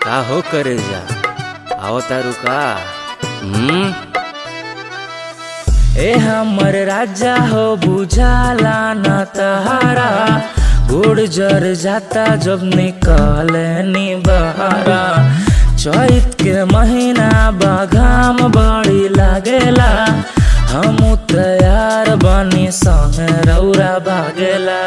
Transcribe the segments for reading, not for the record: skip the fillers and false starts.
का हो करे जा आओ तारू का ए हमर राजा हो बुझाला न तहारा गोड़ जर जाता जब निकले नी बहारा चैत के महीना बाघाम बड़ी लागेला हम तैयार बनी संग रौरा भागेला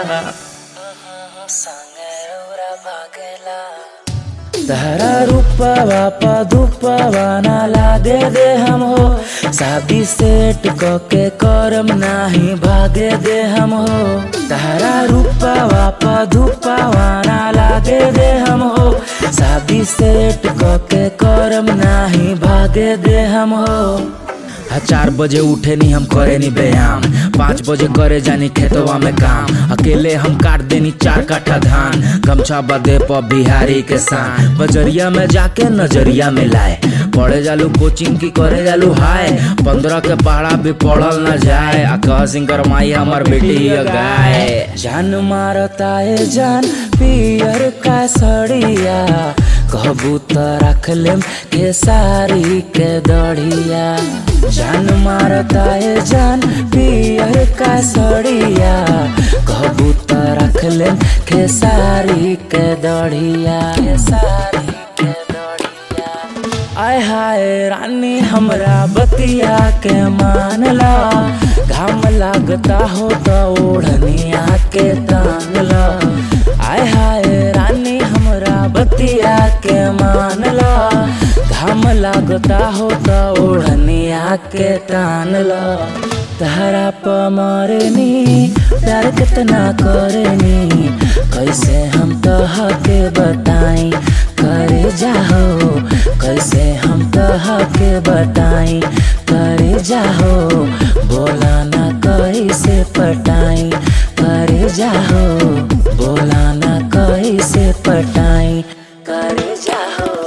तहरा रूपवा पधुपवा ना लागे दे हम हो शादी सेट के करम नाही भागे दे हम हो तहरा रूपवा पधुपवा ना लागे दे हम हो शादी सेट के करम नाही भागे दे हम हो 4 बजे उठे नी हम करे नी व्यायाम 5 बजे करे जानी खेतवा में काम अकेले हम काट देनी 4 काठा धान गमछा बदे पर बिहारी के सान बजरिया में जाके नजरिया में लाए पढ़े जालू कोचिंग की करे जालू हाय 15 के पहाड़ा भी पढ़ल न जाए आका सिंगर माई हमार बेटी गाय जान मारता है जान पियर का सड़िया कहबू तो रख लेम खेसारी के दढ़िया जान मारता है जान पियर का सड़िया कहबू तो रख लेम खेसारी के दढ़िया खेसारी के दढ़िया आय हाय रानी हमरा बतिया के मानला घाम लागता हो तो ओढ़निया के तानला आय हाय रानी हमरा बतिया के मानला घाम लागता हो तो ओढ़निया के तानला तहरा प मरेनी प्यार कितना करेनी कैसे हम तह के बताई करे जाहो कैसे हम तह के बताई करे जाहो बोला ना कैसे पटाई करे जाहो बोला ना कैसे पटाई करे जाहो।